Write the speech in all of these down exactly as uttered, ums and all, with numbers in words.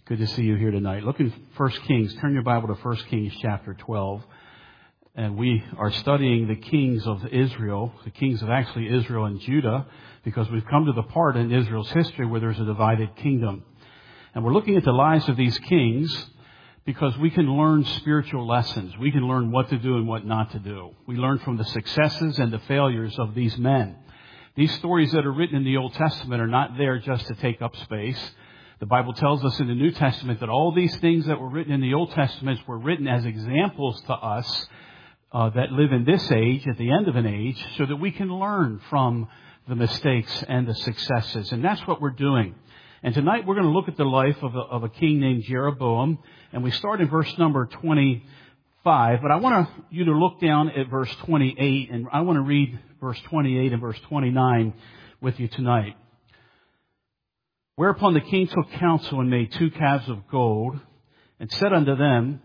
Good to see you here tonight. Look in First Kings. Turn your Bible to First Kings chapter twelve. And we are studying the kings of Israel, the kings of actually Israel and Judah, because we've come to the part in Israel's history where there's a divided kingdom. And we're looking at the lives of these kings because we can learn spiritual lessons. We can learn what to do and what not to do. We learn from the successes and the failures of these men. These stories that are written in the Old Testament are not there just to take up space. The Bible tells us in the New Testament that all these things that were written in the Old Testament were written as examples to us uh, that live in this age, at the end of an age, so that we can learn from the mistakes and the successes. And that's what we're doing. And tonight we're going to look at the life of a, of a king named Jeroboam. And we start in verse number twenty-five. But I want you to look down at verse twenty-eight. And I want to read verse twenty-eight and verse twenty-nine with you tonight. Whereupon the king took counsel and made two calves of gold and said unto them,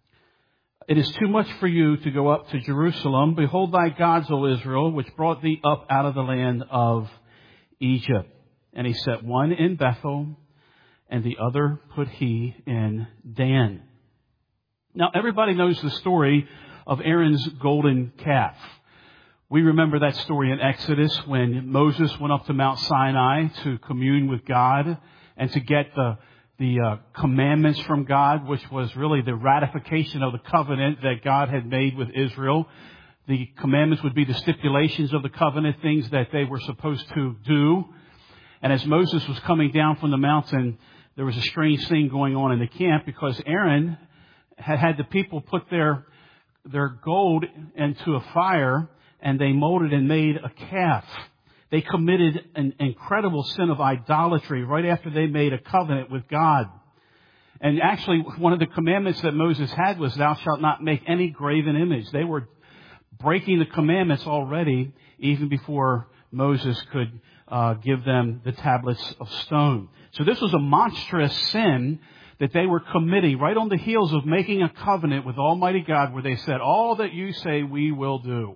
It is too much for you to go up to Jerusalem. Behold thy gods, O Israel, which brought thee up out of the land of Egypt. And he set one in Bethel, and the other put he in Dan. Now everybody knows the story of Aaron's golden calf. We remember that story in Exodus when Moses went up to Mount Sinai to commune with God and to get the the uh, commandments from God, which was really the ratification of the covenant that God had made with Israel. The commandments would be the stipulations of the covenant, things that they were supposed to do. And as Moses was coming down from the mountain, there was a strange thing going on in the camp because Aaron had had the people put their their gold into a fire, and they molded and made a calf. They committed an incredible sin of idolatry right after they made a covenant with God. And actually, one of the commandments that Moses had was, Thou shalt not make any graven image. They were breaking the commandments already, even before Moses could uh, give them the tablets of stone. So this was a monstrous sin that they were committing right on the heels of making a covenant with Almighty God, where they said, All that you say we will do.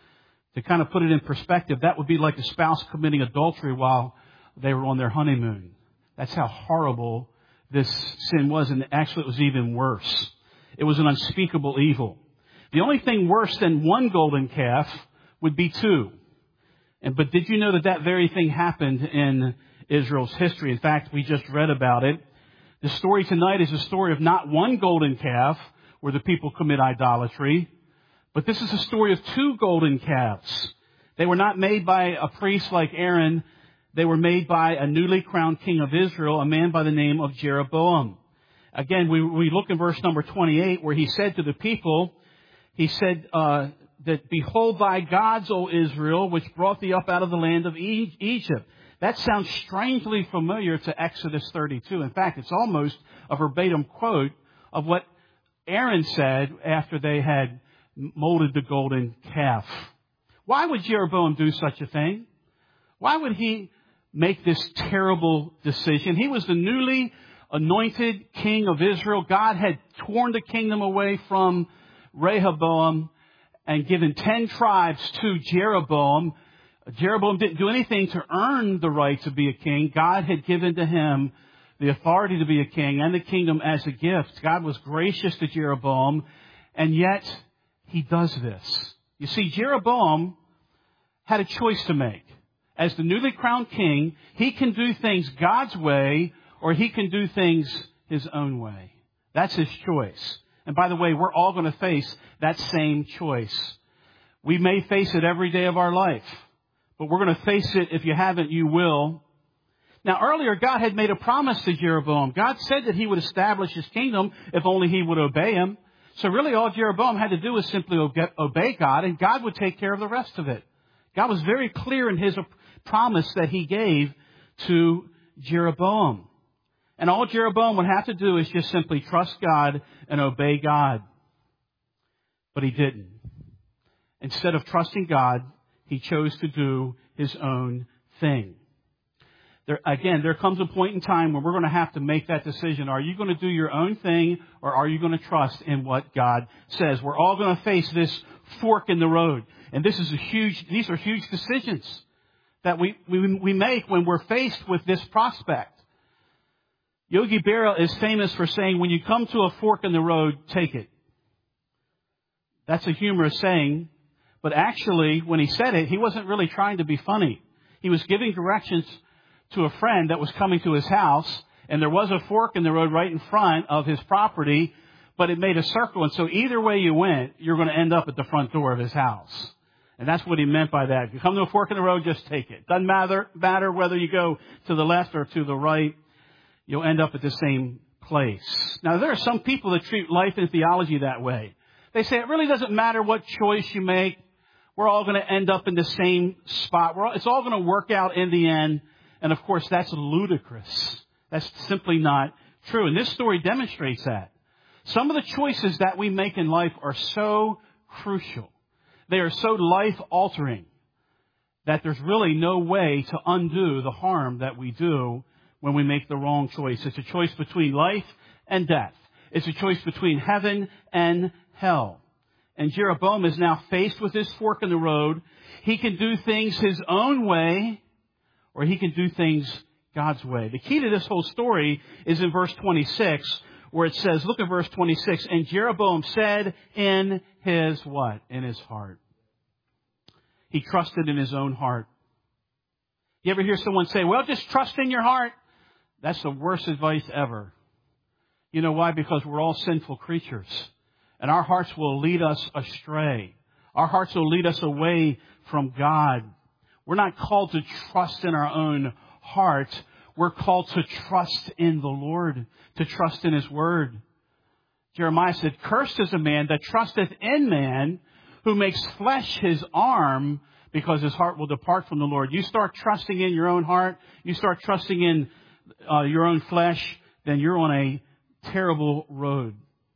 To kind of put it in perspective, that would be like a spouse committing adultery while they were on their honeymoon. That's how horrible this sin was, and actually it was even worse. It was an unspeakable evil. The only thing worse than one golden calf would be two. And but did you know that that very thing happened in Israel's history? In fact, we just read about it. The story tonight is a story of not one golden calf where the people commit idolatry, but this is a story of two golden calves. They were not made by a priest like Aaron. They were made by a newly crowned king of Israel, a man by the name of Jeroboam. Again, we, we look in verse number twenty-eight where he said to the people, he said uh, that, Behold thy gods, O Israel, which brought thee up out of the land of e- Egypt. That sounds strangely familiar to Exodus thirty-two. In fact, it's almost a verbatim quote of what Aaron said after they had molded the golden calf. Why would Jeroboam do such a thing? Why would he make this terrible decision? He was the newly anointed king of Israel. God had torn the kingdom away from Rehoboam and given ten tribes to Jeroboam. Jeroboam didn't do anything to earn the right to be a king. God had given to him the authority to be a king and the kingdom as a gift. God was gracious to Jeroboam, and yet he does this. You see, Jeroboam had a choice to make. As the newly crowned king, he can do things God's way or he can do things his own way. That's his choice. And by the way, we're all going to face that same choice. We may face it every day of our life, but we're going to face it. If you haven't, you will. Now, earlier, God had made a promise to Jeroboam. God said that he would establish his kingdom if only he would obey him. So really all Jeroboam had to do was simply obey God, and God would take care of the rest of it. God was very clear in his promise that he gave to Jeroboam. And all Jeroboam would have to do is just simply trust God and obey God. But he didn't. Instead of trusting God, he chose to do his own thing. There, again, there comes a point in time where we're going to have to make that decision. Are you going to do your own thing, or are you going to trust in what God says? We're all going to face this fork in the road. And this is a huge, these are huge decisions that we, we, we make when we're faced with this prospect. Yogi Berra is famous for saying, when you come to a fork in the road, take it. That's a humorous saying, but actually, when he said it, he wasn't really trying to be funny. He was giving directions to a friend that was coming to his house, and there was a fork in the road right in front of his property, but it made a circle, and so either way you went, you're going to end up at the front door of his house. And that's what he meant by that. If you come to a fork in the road, just take it. Doesn't matter, matter whether you go to the left or to the right. You'll end up at the same place. Now, there are some people that treat life and theology that way. They say it really doesn't matter what choice you make. We're all going to end up in the same spot. We're all, it's all going to work out in the end. And, of course, that's ludicrous. That's simply not true. And this story demonstrates that. Some of the choices that we make in life are so crucial. They are so life-altering that there's really no way to undo the harm that we do when we make the wrong choice. It's a choice between life and death. It's a choice between heaven and hell. And Jeroboam is now faced with this fork in the road. He can do things his own way, or he can do things God's way. The key to this whole story is in verse twenty-six, where it says, look at verse twenty-six, and Jeroboam said in his what? In his heart. He trusted in his own heart. You ever hear someone say, well, just trust in your heart? That's the worst advice ever. You know why? Because we're all sinful creatures. And our hearts will lead us astray. Our hearts will lead us away from God. We're not called to trust in our own heart. We're called to trust in the Lord, to trust in His Word. Jeremiah said, cursed is a man that trusteth in man, who makes flesh his arm, because his heart will depart from the Lord. You start trusting in your own heart, you start trusting in uh, your own flesh, then you're on a terrible road.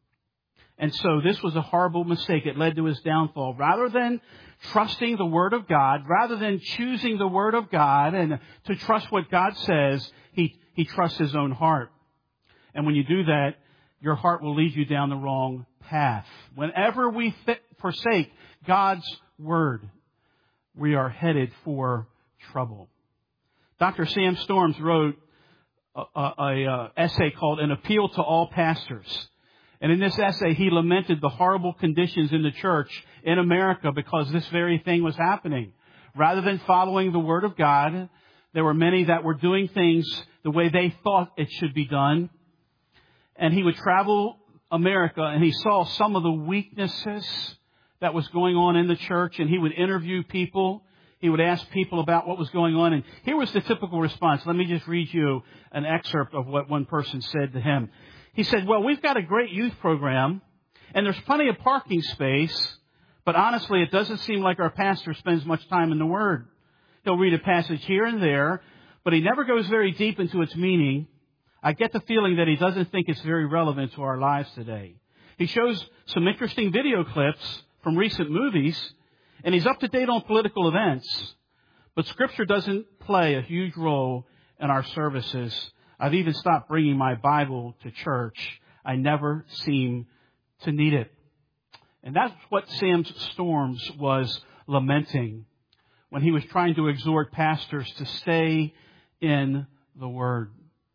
And so this was a horrible mistake. It led to his downfall. Rather than trusting the Word of God, rather than choosing the Word of God and to trust what God says, he, he trusts his own heart. And when you do that, your heart will lead you down the wrong path. Whenever we fit, forsake God's Word, we are headed for trouble. Doctor Sam Storms wrote a, a, a, a essay called An Appeal to All Pastors. And in this essay, he lamented the horrible conditions in the church in America because this very thing was happening. Rather than following the Word of God, there were many that were doing things the way they thought it should be done. And he would travel America and he saw some of the weaknesses that was going on in the church, and he would interview people. He would ask people about what was going on. And here was the typical response. Let me just read you an excerpt of what one person said to him. He said, well, we've got a great youth program, and there's plenty of parking space, but honestly, it doesn't seem like our pastor spends much time in the Word. He'll read a passage here and there, but he never goes very deep into its meaning. I get the feeling that he doesn't think it's very relevant to our lives today. He shows some interesting video clips from recent movies, and he's up to date on political events, but Scripture doesn't play a huge role in our services. I've even stopped bringing my Bible to church. I never seem to need it. And that's what Sam Storms was lamenting when he was trying to exhort pastors to stay in the Word.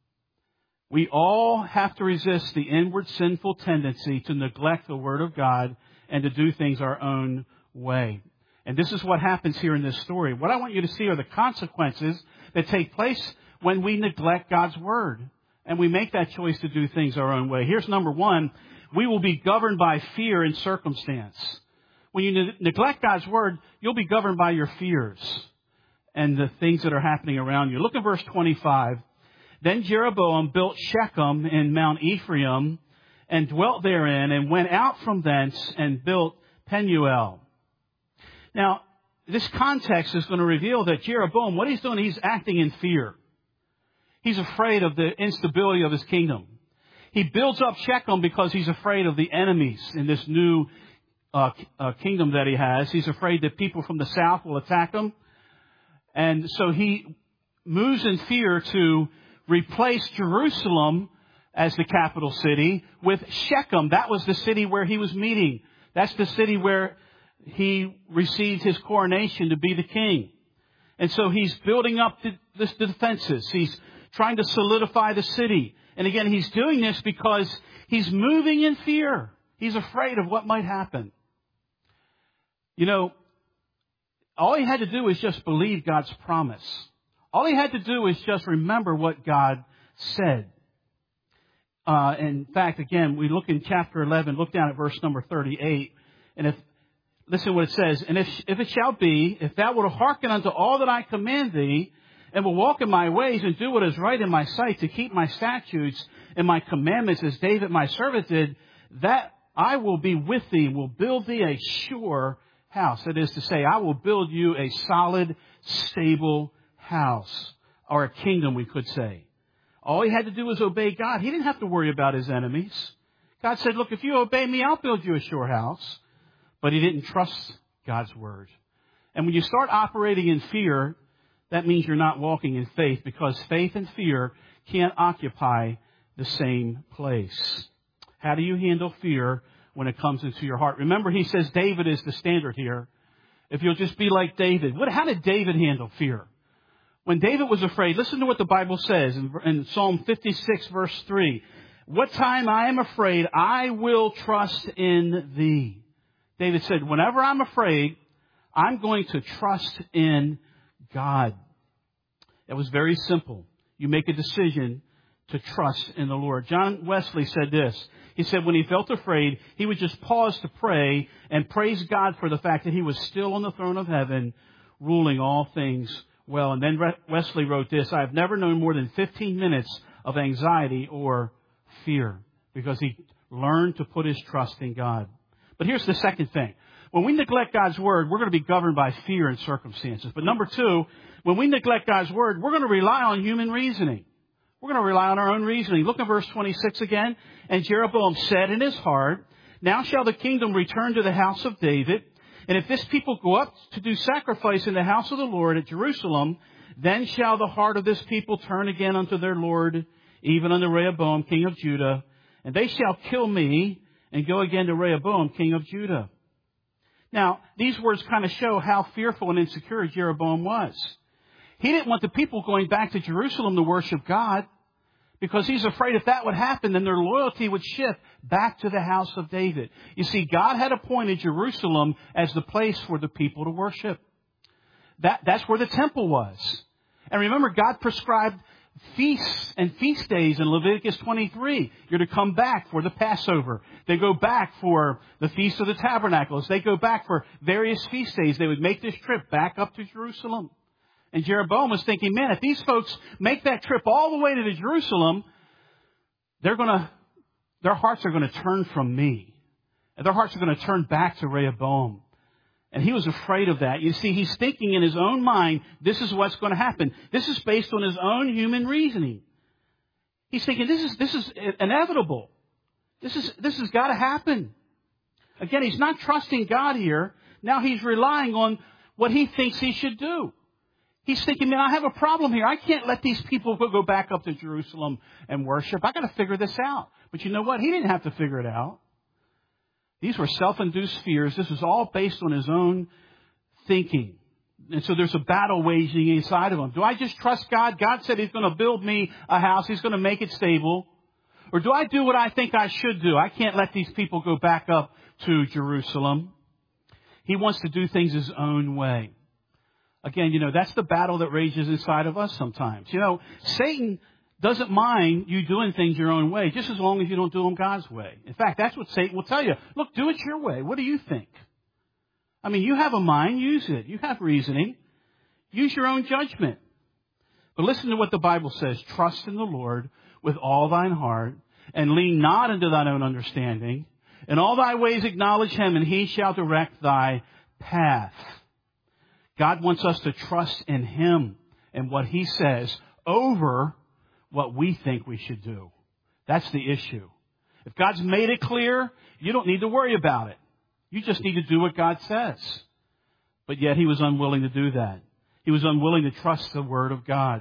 We all have to resist the inward sinful tendency to neglect the Word of God and to do things our own way. And this is what happens here in this story. What I want you to see are the consequences that take place when we neglect God's Word and we make that choice to do things our own way. Here's number one. We will be governed by fear and circumstance. When you ne- neglect God's Word, you'll be governed by your fears and the things that are happening around you. Look at verse twenty-five. Then Jeroboam built Shechem in Mount Ephraim and dwelt therein, and went out from thence and built Penuel. Now, this context is going to reveal that Jeroboam, what he's doing, he's acting in fear. He's afraid of the instability of his kingdom. He builds up Shechem because he's afraid of the enemies in this new uh, uh, kingdom that he has. He's afraid that people from the south will attack him. And so he moves in fear to replace Jerusalem as the capital city with Shechem. That was the city where he was meeting. That's the city where he received his coronation to be the king. And so he's building up the, the defenses. He's trying to solidify the city. And again, he's doing this because he's moving in fear. He's afraid of what might happen. You know, all he had to do was just believe God's promise. All he had to do was just remember what God said. Uh, in fact, again, we look in chapter eleven, look down at verse number thirty-eight. And if, listen to what it says. And if, if it shall be, if thou wilt hearken unto all that I command thee, and will walk in my ways and do what is right in my sight, to keep my statutes and my commandments as David my servant did, that I will be with thee and will build thee a sure house. That is to say, I will build you a solid, stable house, or a kingdom, we could say. All he had to do was obey God. He didn't have to worry about his enemies. God said, look, if you obey me, I'll build you a sure house. But he didn't trust God's word. And when you start operating in fear, that means you're not walking in faith, because faith and fear can't occupy the same place. How do you handle fear when it comes into your heart? Remember, he says David is the standard here. If you'll just be like David. What, how did David handle fear? When David was afraid, listen to what the Bible says in, in Psalm fifty-six, verse three. What time I am afraid, I will trust in thee. David said, whenever I'm afraid, I'm going to trust in God. It was very simple. You make a decision to trust in the Lord. John Wesley said this. He said when he felt afraid, he would just pause to pray and praise God for the fact that he was still on the throne of heaven, ruling all things well. And then Wesley wrote this, I have never known more than fifteen minutes of anxiety or fear, because he learned to put his trust in God. But here's the second thing. When we neglect God's word, we're going to be governed by fear and circumstances. But number two, when we neglect God's word, we're going to rely on human reasoning. We're going to rely on our own reasoning. Look at verse twenty-six again. And Jeroboam said in his heart, now shall the kingdom return to the house of David. And if this people go up to do sacrifice in the house of the Lord at Jerusalem, then shall the heart of this people turn again unto their Lord, even unto Rehoboam, king of Judah. And they shall kill me and go again to Rehoboam, king of Judah. Now, these words kind of show how fearful and insecure Jeroboam was. He didn't want the people going back to Jerusalem to worship God, because he's afraid if that would happen, then their loyalty would shift back to the house of David. You see, God had appointed Jerusalem as the place for the people to worship. That, that's where the temple was. And remember, God prescribed feasts and feast days in Leviticus twenty-three. You're to come back for the Passover. They go back for the Feast of the Tabernacles. They go back for various feast days. They would make this trip back up to Jerusalem. And Jeroboam was thinking, man, if these folks make that trip all the way to Jerusalem, they're going to, their hearts are going to turn from me. And their hearts are going to turn back to Rehoboam. And he was afraid of that. You see, he's thinking in his own mind, this is what's going to happen. This is based on his own human reasoning. He's thinking, this is, this is inevitable. This is, this has got to happen. Again, he's not trusting God here. Now he's relying on what he thinks he should do. He's thinking, man, I have a problem here. I can't let these people go back up to Jerusalem and worship. I got to figure this out. But you know what? He didn't have to figure it out. These were self-induced fears. This is all based on his own thinking. And so there's a battle waging inside of him. Do I just trust God? God said he's going to build me a house. He's going to make it stable. Or do I do what I think I should do? I can't let these people go back up to Jerusalem. He wants to do things his own way. Again, you know, that's the battle that rages inside of us sometimes. You know, Satan doesn't mind you doing things your own way, just as long as you don't do them God's way. In fact, that's what Satan will tell you. Look, do it your way. What do you think? I mean, you have a mind, use it. You have reasoning. Use your own judgment. But listen to what the Bible says. Trust in the Lord with all thine heart, and lean not into thine own understanding. In all thy ways acknowledge him, and he shall direct thy path. God wants us to trust in him and what he says over what we think we should do. That's the issue. If God's made it clear, you don't need to worry about it. You just need to do what God says. But yet he was unwilling to do that. He was unwilling to trust the word of God.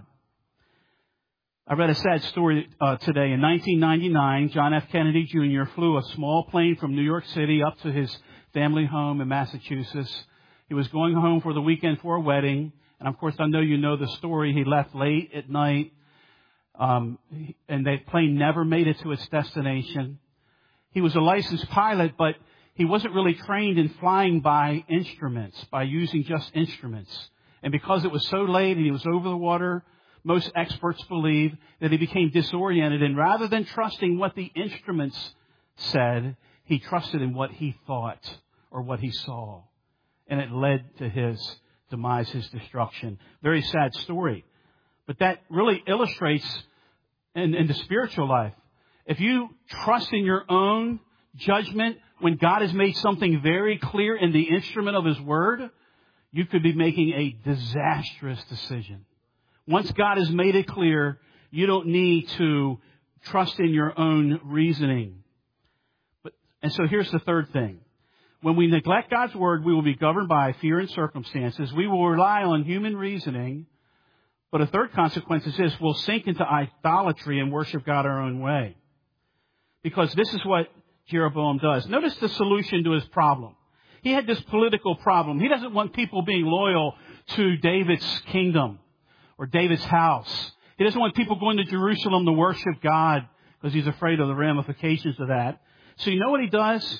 I read a sad story uh, today. In nineteen ninety-nine, John F. Kennedy Junior flew a small plane from New York City up to his family home in Massachusetts. He was going home for the weekend for a wedding. And of course, I know you know the story. He left late at night. Um, and the plane never made it to its destination. He was a licensed pilot, but he wasn't really trained in flying by instruments, by using just instruments. And because it was so late and he was over the water, most experts believe that he became disoriented. And rather than trusting what the instruments said, he trusted in what he thought or what he saw. And it led to his demise, his destruction. Very sad story. But that really illustrates in, in the spiritual life. If you trust in your own judgment when God has made something very clear in the instrument of His Word, you could be making a disastrous decision. Once God has made it clear, you don't need to trust in your own reasoning. But, and so here's the third thing. When we neglect God's Word, we will be governed by fear and circumstances. We will rely on human reasoning. But a third consequence is this: we'll sink into idolatry and worship God our own way. Because this is what Jeroboam does. Notice the solution to his problem. He had this political problem. He doesn't want people being loyal to David's kingdom or David's house. He doesn't want people going to Jerusalem to worship God because he's afraid of the ramifications of that. So you know what he does?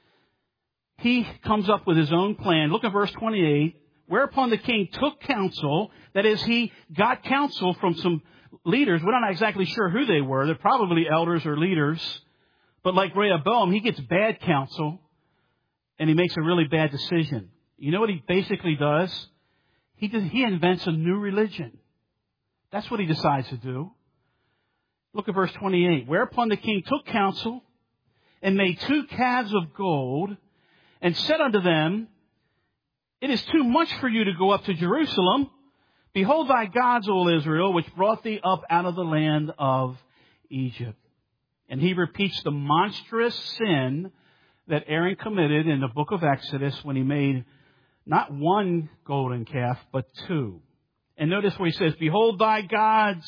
He comes up with his own plan. Look at verse twenty-eight. Whereupon the king took counsel. That is, he got counsel from some leaders. We're not exactly sure who they were. They're probably elders or leaders. But like Rehoboam, he gets bad counsel. And he makes a really bad decision. You know what he basically does? He does, he invents a new religion. That's what he decides to do. Look at verse twenty-eight. Whereupon the king took counsel and made two calves of gold and said unto them, It is too much for you to go up to Jerusalem. Behold thy gods, O Israel, which brought thee up out of the land of Egypt. And he repeats the monstrous sin that Aaron committed in the book of Exodus when he made not one golden calf, but two. And notice where he says, Behold thy gods,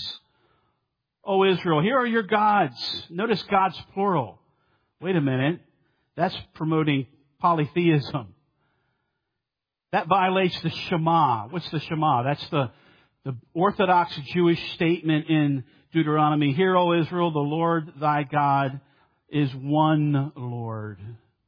O Israel. Here are your gods. Notice God's plural. Wait a minute. That's promoting polytheism. That violates the Shema. What's the Shema? That's the, the Orthodox Jewish statement in Deuteronomy. Hear, O Israel, the Lord thy God is one Lord.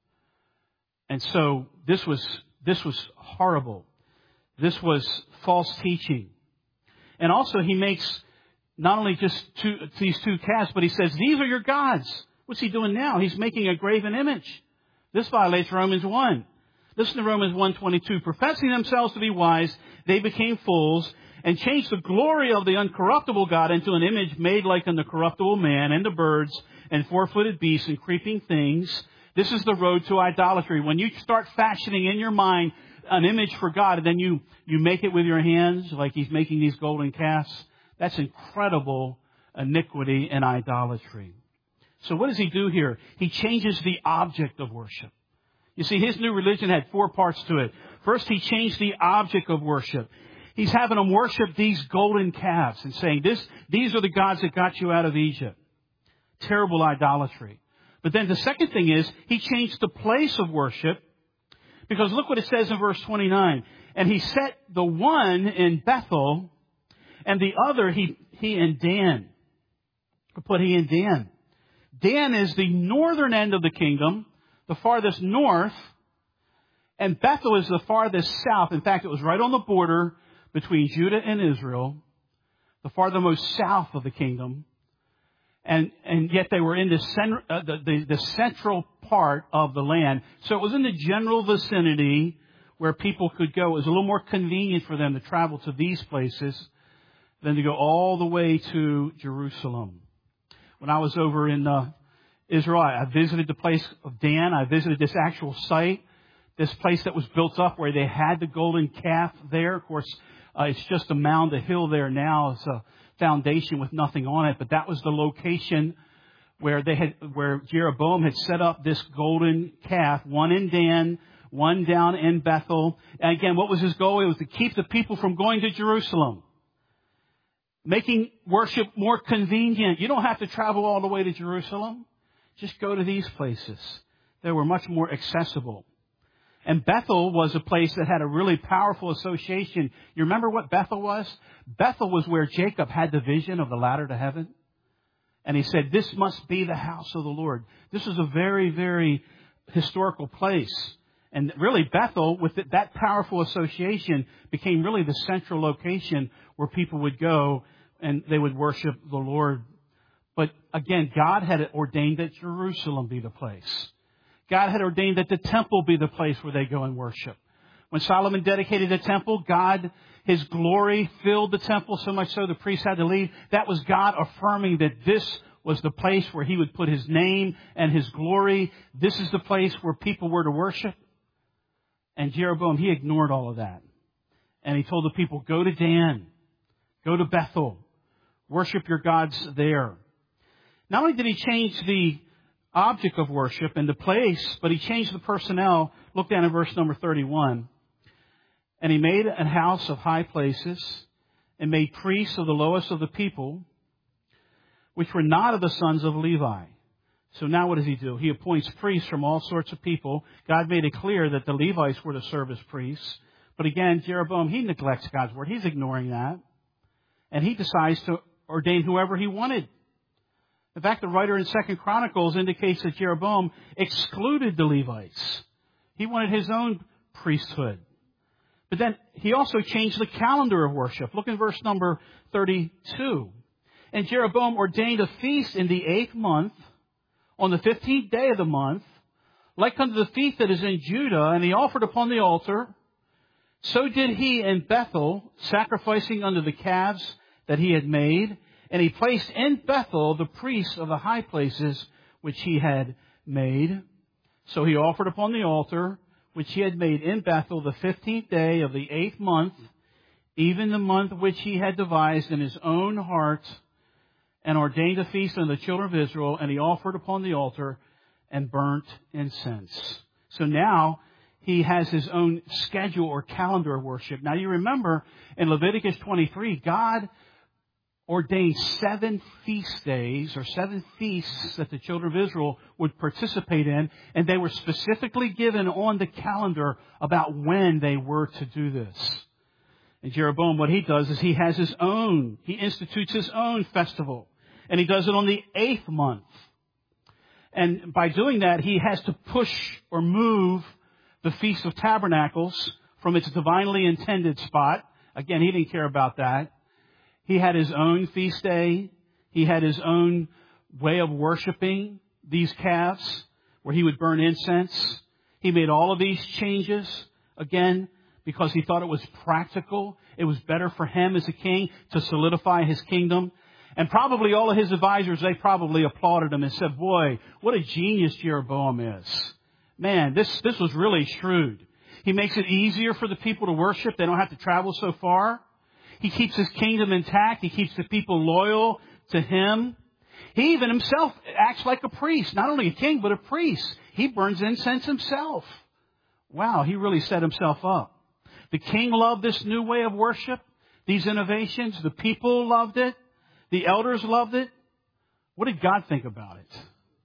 And so this was, this was horrible. This was false teaching. And also he makes not only just two, these two calves, but he says, these are your gods. What's he doing now? He's making a graven image. This violates Romans one. Listen to Romans one twenty-two. Professing themselves to be wise, they became fools and changed the glory of the uncorruptible God into an image made like unto corruptible man and the birds and four-footed beasts and creeping things. This is the road to idolatry. When you start fashioning in your mind an image for God and then you, you make it with your hands like he's making these golden calves, that's incredible iniquity and idolatry. So what does he do here? He changes the object of worship. You see, his new religion had four parts to it. First, he changed the object of worship. He's having them worship these golden calves and saying, "This, these are the gods that got you out of Egypt." Terrible idolatry. But then the second thing is, he changed the place of worship. Because look what it says in verse twenty-nine. And he set the one in Bethel, and the other he, he in Dan. Or put he in Dan. Dan is the northern end of the kingdom, the farthest north, and Bethel is the farthest south. In fact, it was right on the border between Judah and Israel, the farthermost south of the kingdom. And, and yet they were in the, center, uh, the, the, the central part of the land. So it was in the general vicinity where people could go. It was a little more convenient for them to travel to these places than to go all the way to Jerusalem. When I was over in uh, Israel, I visited the place of Dan. I visited this actual site, this place that was built up where they had the golden calf there. Of course, uh, it's just a mound, a hill there now. It's a foundation with nothing on it. But that was the location where they had, where Jeroboam had set up this golden calf, one in Dan, one down in Bethel. And again, what was his goal? It was to keep the people from going to Jerusalem, making worship more convenient. You don't have to travel all the way to Jerusalem. Just go to these places. They were much more accessible. And Bethel was a place that had a really powerful association. You remember what Bethel was? Bethel was where Jacob had the vision of the ladder to heaven. And he said, this must be the house of the Lord. This is a very, very historical place. And really Bethel, with that powerful association, became really the central location where people would go and they would worship the Lord. But again, God had ordained that Jerusalem be the place. God had ordained that the temple be the place where they go and worship. When Solomon dedicated the temple, God, His glory filled the temple so much so the priests had to leave. That was God affirming that this was the place where He would put His name and His glory. This is the place where people were to worship. And Jeroboam, he ignored all of that. And he told the people, go to Dan, go to Bethel, worship your gods there. Not only did he change the object of worship and the place, but he changed the personnel. Look down at verse number thirty-one. And he made a house of high places and made priests of the lowest of the people, which were not of the sons of Levi. So now what does he do? He appoints priests from all sorts of people. God made it clear that the Levites were to serve as priests. But again, Jeroboam, he neglects God's word. He's ignoring that. And he decides to ordain whoever he wanted. In fact, the writer in Second Chronicles indicates that Jeroboam excluded the Levites. He wanted his own priesthood. But then he also changed the calendar of worship. Look in verse number thirty-two. And Jeroboam ordained a feast in the eighth month, on the fifteenth day of the month, like unto the feast that is in Judah, and he offered upon the altar. So did he in Bethel, sacrificing unto the calves that he had made. And he placed in Bethel the priests of the high places which he had made. So he offered upon the altar, which he had made in Bethel, the fifteenth day of the eighth month, even the month which he had devised in his own heart, and ordained a feast unto the children of Israel, and he offered upon the altar and burnt incense. So now he has his own schedule or calendar of worship. Now you remember in Leviticus twenty-three, God ordained seven feast days or seven feasts that the children of Israel would participate in, and they were specifically given on the calendar about when they were to do this. And Jeroboam, what he does is he has his own, he institutes his own festival, and he does it on the eighth month. And by doing that, he has to push or move the Feast of Tabernacles from its divinely intended spot. Again, he didn't care about that. He had his own feast day. He had his own way of worshiping these calves where he would burn incense. He made all of these changes, again, because he thought it was practical. It was better for him as a king to solidify his kingdom. And probably all of his advisors, they probably applauded him and said, boy, what a genius Jeroboam is. Man, this, this was really shrewd. He makes it easier for the people to worship. They don't have to travel so far. He keeps his kingdom intact. He keeps the people loyal to him. He even himself acts like a priest. Not only a king, but a priest. He burns incense himself. Wow, he really set himself up. The king loved this new way of worship, these innovations. The people loved it. The elders loved it. What did God think about it?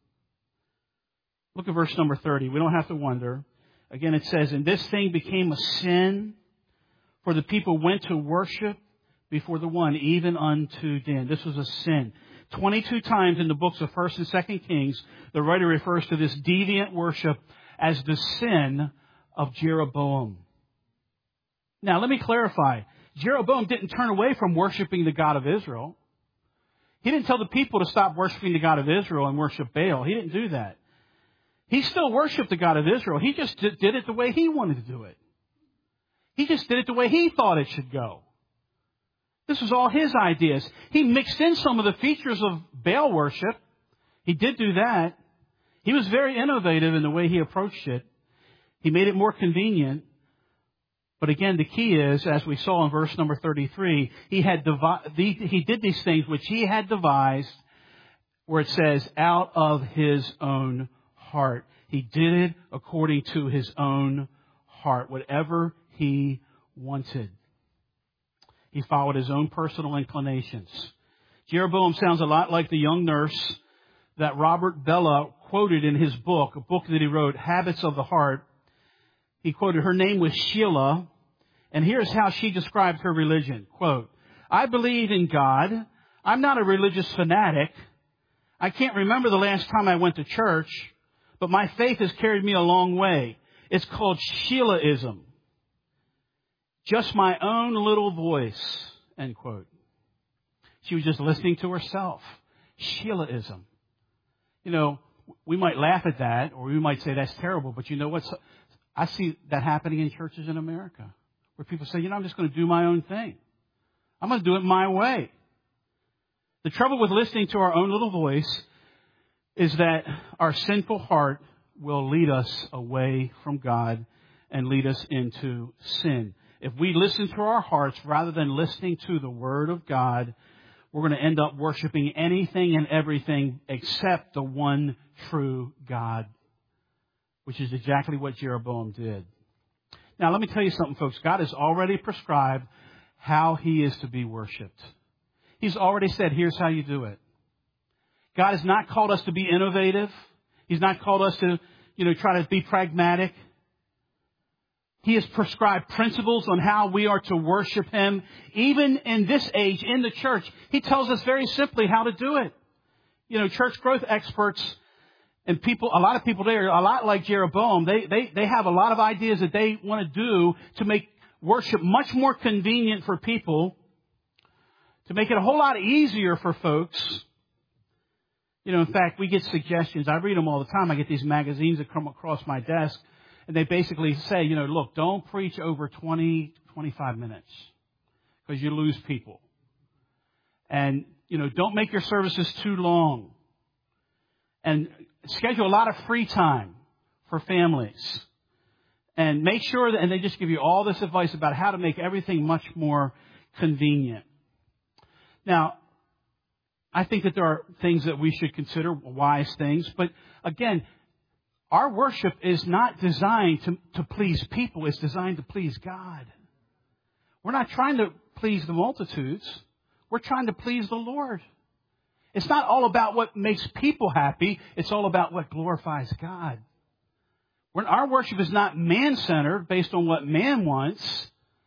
Look at verse number thirty. We don't have to wonder. Again, it says, and this thing became a sin, for the people went to worship before the one, even unto Dan. This was a sin. twenty-two times in the books of First and Second Kings, the writer refers to this deviant worship as the sin of Jeroboam. Now, let me clarify. Jeroboam didn't turn away from worshiping the God of Israel. He didn't tell the people to stop worshiping the God of Israel and worship Baal. He didn't do that. He still worshiped the God of Israel. He just did it the way he wanted to do it. He just did it the way he thought it should go. This was all his ideas. He mixed in some of the features of Baal worship. He did do that. He was very innovative in the way he approached it. He made it more convenient. But again, the key is, as we saw in verse number thirty-three, he had devi- he did these things which he had devised, where it says, out of his own heart. He did it according to his own heart, whatever he wanted. He followed his own personal inclinations. Jeroboam sounds a lot like the young nurse that Robert Bellah quoted in his book, a book that he wrote, Habits of the Heart. He quoted, her name was Sheila, and here's how she described her religion. Quote, I believe in God. I'm not a religious fanatic. I can't remember the last time I went to church, but my faith has carried me a long way. It's called Sheilaism. Just my own little voice, end quote. She was just listening to herself. Sheilaism. You know, we might laugh at that, or we might say that's terrible, but you know what? I see that happening in churches in America, where people say, you know, I'm just going to do my own thing. I'm going to do it my way. The trouble with listening to our own little voice is that our sinful heart will lead us away from God and lead us into sin. If we listen to our hearts rather than listening to the Word of God, we're going to end up worshiping anything and everything except the one true God, which is exactly what Jeroboam did. Now, let me tell you something, folks. God has already prescribed how He is to be worshiped. He's already said, here's how you do it. God has not called us to be innovative. He's not called us to, you know, try to be pragmatic. He has prescribed principles on how we are to worship Him. Even in this age, in the church, He tells us very simply how to do it. You know, church growth experts and people, a lot of people there, a lot like Jeroboam, they, they, they have a lot of ideas that they want to do to make worship much more convenient for people, to make it a whole lot easier for folks. You know, in fact, we get suggestions. I read them all the time. I get these magazines that come across my desk, and they basically say, you know, look, don't preach over twenty, twenty-five minutes because you lose people. And, you know, don't make your services too long. And schedule a lot of free time for families. And make sure that, and they just give you all this advice about how to make everything much more convenient. Now, I think that there are things that we should consider wise things. But again, our worship is not designed to, to please people. It's designed to please God. We're not trying to please the multitudes. We're trying to please the Lord. It's not all about what makes people happy. It's all about what glorifies God. When our worship is not man-centered, based on what man wants.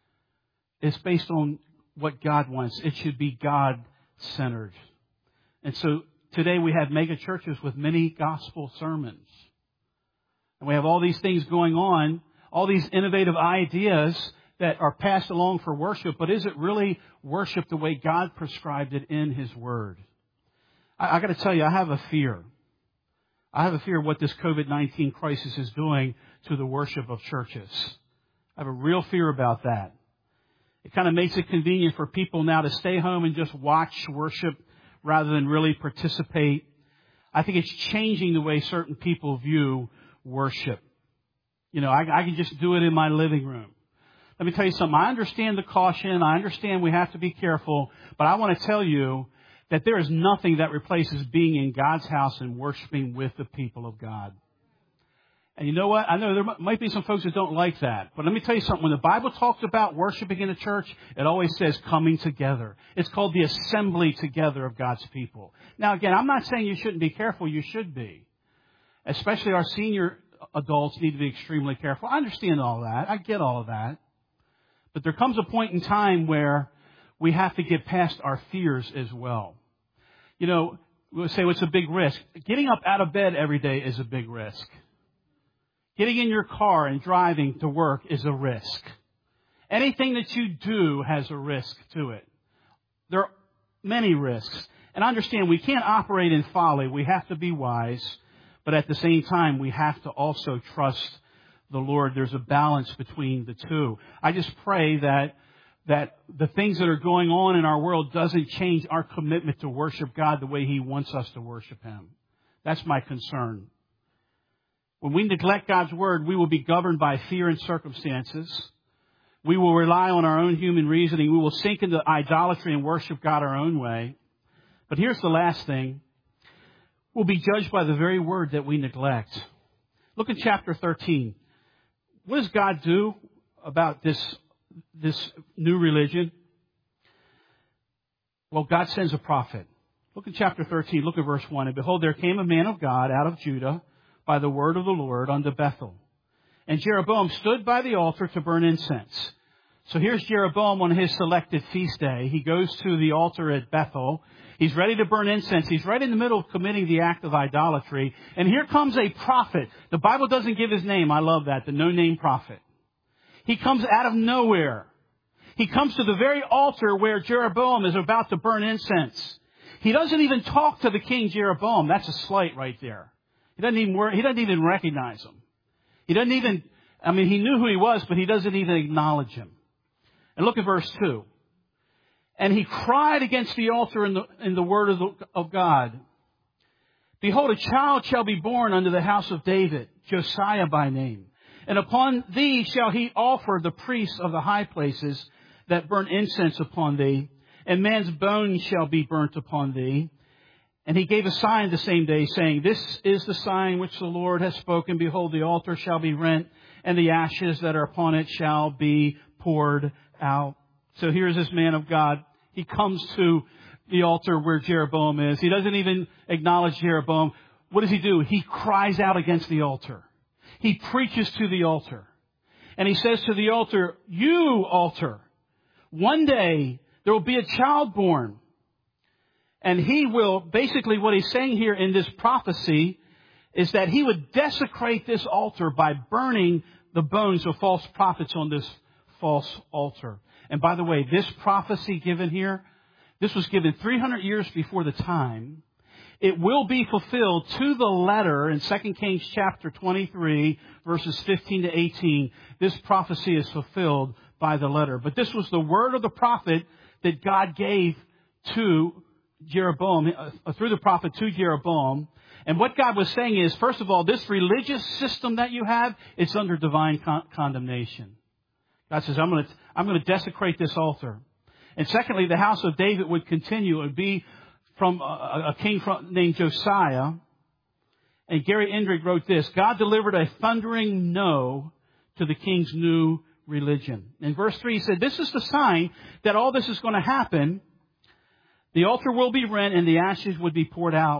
It's based on what God wants. It should be God-centered. And so today we have mega churches with many gospel sermons. And we have all these things going on, all these innovative ideas that are passed along for worship. But is it really worship the way God prescribed it in His Word? I, I got to tell you, I have a fear. I have a fear of what this covid nineteen crisis is doing to the worship of churches. I have a real fear about that. It kind of makes it convenient for people now to stay home and just watch worship rather than really participate. I think it's changing the way certain people view worship. You know, I, I can just do it in my living room. Let me tell you something. I understand the caution. I understand we have to be careful. But I want to tell you that there is nothing that replaces being in God's house and worshiping with the people of God. And you know what? I know there might be some folks that don't like that. But let me tell you something. When the Bible talks about worshiping in a church, it always says coming together. It's called the assembly together of God's people. Now, again, I'm not saying you shouldn't be careful. You should be. Especially our senior adults need to be extremely careful. I understand all that. I get all of that. But there comes a point in time where we have to get past our fears as well. You know, we'll say what's a big risk. Getting up out of bed every day is a big risk. Getting in your car and driving to work is a risk. Anything that you do has a risk to it. There are many risks. And understand, we can't operate in folly. We have to be wise. But at the same time, we have to also trust the Lord. There's a balance between the two. I just pray that that the things that are going on in our world doesn't change our commitment to worship God the way He wants us to worship Him. That's my concern. When we neglect God's Word, we will be governed by fear and circumstances. We will rely on our own human reasoning. We will sink into idolatry and worship God our own way. But here's the last thing. We'll be judged by the very word that we neglect. Look at chapter thirteen. What does God do about this, this new religion? Well, God sends a prophet. Look at chapter thirteen. Look at verse one. And behold, there came a man of God out of Judah by the word of the Lord unto Bethel. And Jeroboam stood by the altar to burn incense. So here's Jeroboam on his selected feast day. He goes to the altar at Bethel. He's ready to burn incense. He's right in the middle of committing the act of idolatry. And here comes a prophet. The Bible doesn't give his name. I love that. The no-name prophet. He comes out of nowhere. He comes to the very altar where Jeroboam is about to burn incense. He doesn't even talk to the king Jeroboam. That's a slight right there. He doesn't even worry, he doesn't even recognize him. He doesn't even, I mean, he knew who he was, but he doesn't even acknowledge him. And look at verse two. And he cried against the altar in the, in the word of, the, of God. Behold, a child shall be born unto the house of David, Josiah by name. And upon thee shall he offer the priests of the high places that burn incense upon thee. And man's bones shall be burnt upon thee. And he gave a sign the same day, saying, This is the sign which the Lord has spoken. Behold, the altar shall be rent, and the ashes that are upon it shall be poured out. So here's this man of God. He comes to the altar where Jeroboam is. He doesn't even acknowledge Jeroboam. What does he do? He cries out against the altar. He preaches to the altar. And he says to the altar, You altar, one day there will be a child born. And he will, basically what he's saying here in this prophecy is that he would desecrate this altar by burning the bones of false prophets on this false altar. And by the way, this prophecy given here, this was given three hundred years before the time. It will be fulfilled to the letter in Second Kings chapter twenty-three, verses fifteen to eighteen. This prophecy is fulfilled by the letter. But this was the word of the prophet that God gave to Jeroboam, uh, through the prophet to Jeroboam. And what God was saying is, first of all, this religious system that you have, it's under divine con- condemnation. God says, I'm going to, I'm going to desecrate this altar. And secondly, the house of David would continue. It would be from a, a king from, named Josiah. And Gary Endrick wrote this, God delivered a thundering no to the king's new religion. In verse three, he said, This is the sign that all this is going to happen. The altar will be rent and the ashes would be poured out.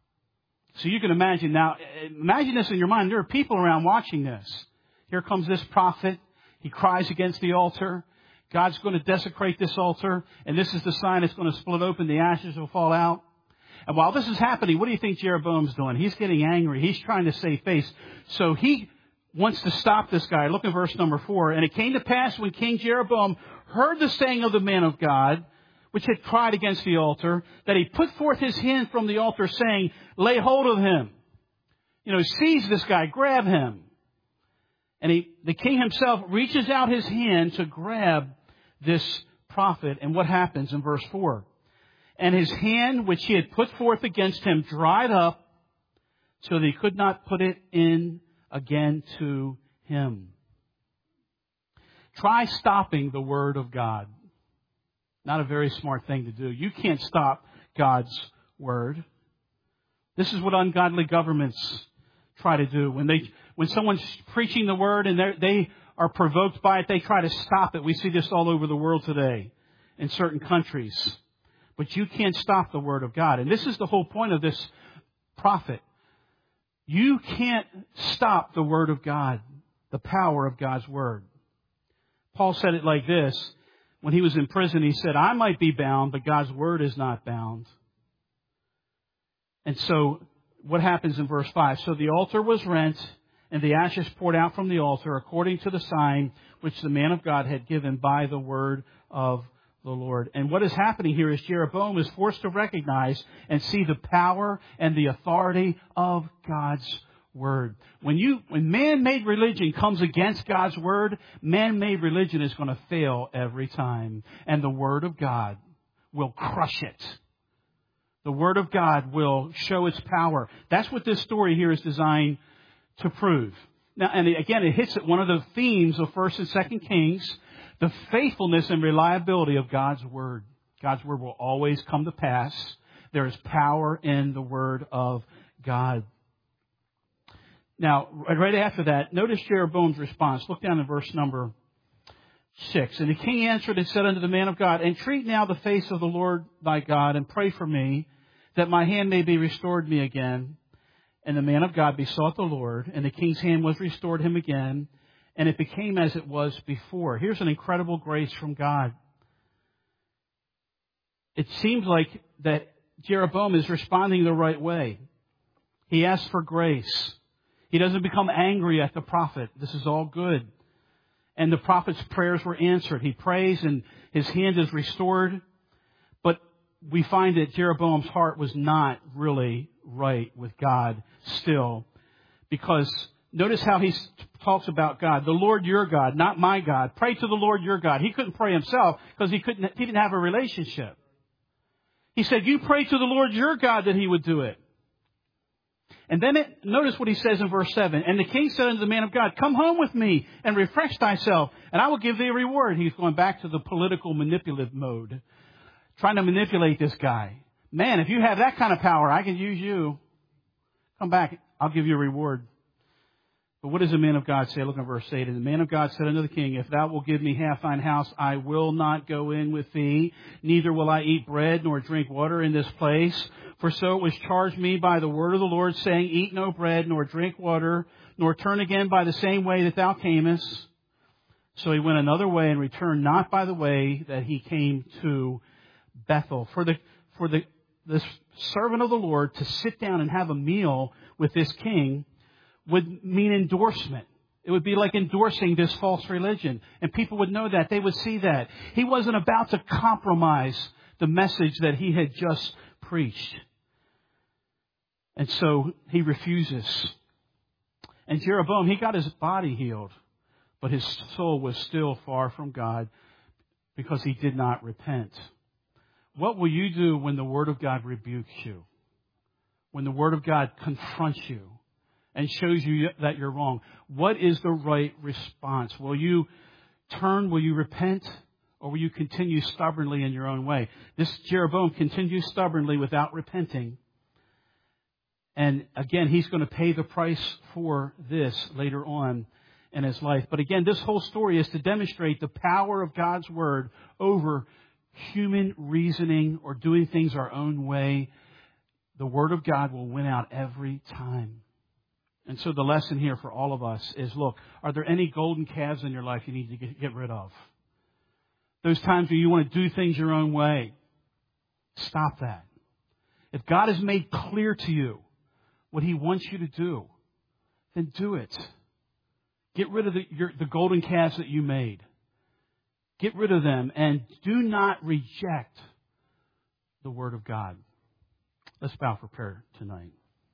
So you can imagine now, imagine this in your mind. There are people around watching this. Here comes this prophet. He cries against the altar. God's going to desecrate this altar. And this is the sign it's going to split open. The ashes will fall out. And while this is happening, what do you think Jeroboam's doing? He's getting angry. He's trying to save face. So he wants to stop this guy. Look at verse number four. And it came to pass when King Jeroboam heard the saying of the man of God, which had cried against the altar, that he put forth his hand from the altar, saying, Lay hold of him. You know, seize this guy, grab him. And he, the king himself reaches out his hand to grab this prophet. And what happens in verse four? And his hand, which he had put forth against him, dried up, so that he could not put it in again to him. Try stopping the word of God. Not a very smart thing to do. You can't stop God's word. This is what ungodly governments try to do. When they, when someone's preaching the word and they are provoked by it, they try to stop it. We see this all over the world today in certain countries. But you can't stop the word of God. And this is the whole point of this prophet. You can't stop the word of God, the power of God's word. Paul said it like this. When he was in prison, he said, I might be bound, but God's word is not bound. And so what happens in verse five? So the altar was rent and the ashes poured out from the altar according to the sign which the man of God had given by the word of the Lord. And what is happening here is Jeroboam is forced to recognize and see the power and the authority of God's word. When you, when man-made religion comes against God's word, man-made religion is going to fail every time. And the word of God will crush it. The word of God will show its power. That's what this story here is designed to prove. Now, and again, it hits at one of the themes of First and Second Kings, the faithfulness and reliability of God's word. God's word will always come to pass. There is power in the word of God. Now, right after that, notice Jeroboam's response. Look down in verse number six. And the king answered and said unto the man of God, Entreat now the face of the Lord thy God, and pray for me, that my hand may be restored me again. And the man of God besought the Lord, and the king's hand was restored him again, and it became as it was before. Here's an incredible grace from God. It seems like that Jeroboam is responding the right way. He asks for grace. He doesn't become angry at the prophet. This is all good. And the prophet's prayers were answered. He prays and his hand is restored. But we find that Jeroboam's heart was not really right with God still. Because notice how he talks about God. The Lord your God, not my God. Pray to the Lord your God. He couldn't pray himself because he couldn't, he didn't have a relationship. He said, you pray to the Lord your God that he would do it. And then it, notice what he says in verse seven. And the king said unto the man of God, come home with me and refresh thyself, and I will give thee a reward. He's going back to the political manipulative mode, trying to manipulate this guy. Man, if you have that kind of power, I can use you. Come back, I'll give you a reward. But what does the man of God say? Look at verse eight. And the man of God said unto the king, if thou wilt give me half thine house, I will not go in with thee, neither will I eat bread nor drink water in this place. For so it was charged me by the word of the Lord, saying, eat no bread nor drink water, nor turn again by the same way that thou camest. So he went another way and returned not by the way that he came to Bethel. For the for the this servant of the Lord to sit down and have a meal with this king would mean endorsement. It would be like endorsing this false religion. And people would know that. They would see that. He wasn't about to compromise the message that he had just preached. And so he refuses. And Jeroboam, he got his body healed, but his soul was still far from God because he did not repent. What will you do when the Word of God rebukes you? When the Word of God confronts you and shows you that you're wrong? What is the right response? Will you turn? Will you repent? Or will you continue stubbornly in your own way? This Jeroboam continues stubbornly without repenting. And again, he's going to pay the price for this later on in his life. But again, this whole story is to demonstrate the power of God's Word over human reasoning or doing things our own way. The Word of God will win out every time. And so the lesson here for all of us is, look, are there any golden calves in your life you need to get, get rid of? Those times where you want to do things your own way. Stop that. If God has made clear to you what He wants you to do, then do it. Get rid of the, your, the golden calves that you made. Get rid of them and do not reject the Word of God. Let's bow for prayer tonight.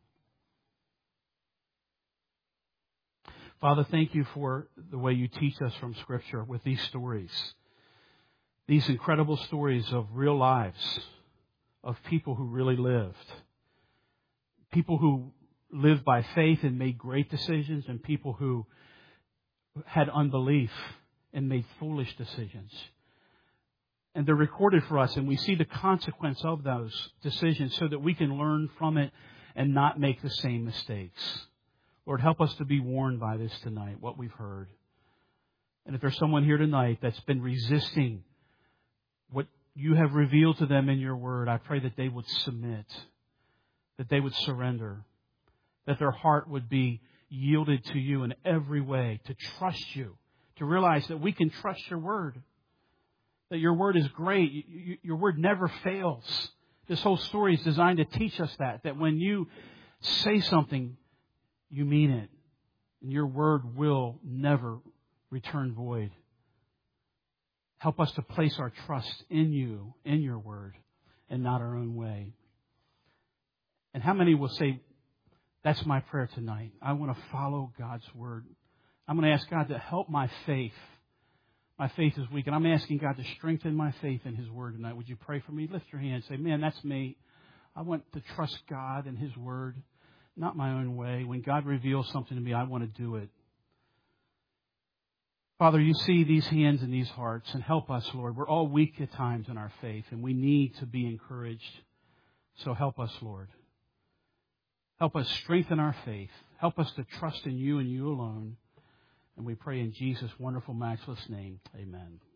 Father, thank you for the way you teach us from Scripture with these stories. These incredible stories of real lives, of people who really lived. People who lived by faith and made great decisions, and people who had unbelief and made foolish decisions. And they're recorded for us, and we see the consequence of those decisions so that we can learn from it and not make the same mistakes. Lord, help us to be warned by this tonight, what we've heard. And if there's someone here tonight that's been resisting what you have revealed to them in your Word, I pray that they would submit, that they would surrender, that their heart would be yielded to you in every way, to trust you, to realize that we can trust your Word, that your Word is great, your Word never fails. This whole story is designed to teach us that, that when you say something, you mean it, and your Word will never return void. Help us to place our trust in you, in your Word, and not our own way. And how many will say, that's my prayer tonight. I want to follow God's Word. I'm going to ask God to help my faith. My faith is weak, and I'm asking God to strengthen my faith in His Word tonight. Would you pray for me? Lift your hand and say, man, that's me. I want to trust God and His Word, not my own way. When God reveals something to me, I want to do it. Father, you see these hands and these hearts, and help us, Lord. We're all weak at times in our faith, and we need to be encouraged. So help us, Lord. Help us strengthen our faith. Help us to trust in you and you alone. And we pray in Jesus' wonderful, matchless name. Amen.